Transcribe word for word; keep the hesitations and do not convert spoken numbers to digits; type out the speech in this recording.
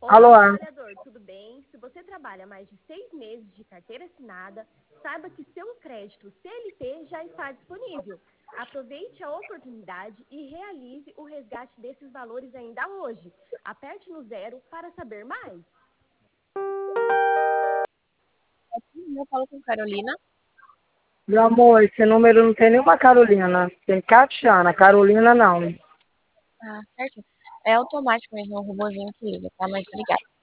Olá, Alô? trabalhador, tudo bem? Se você trabalha mais de seis meses de carteira assinada, saiba que seu crédito C L T já está disponível. Aproveite a oportunidade e realize o resgate desses valores ainda hoje. Aperte no zero para saber mais. Eu falo com Carolina. Meu amor, esse número não tem nenhuma Carolina. Tem Catiana, Carolina não. Ah, certo. É automático mesmo, o robozinho que liga, tá? Mas obrigada.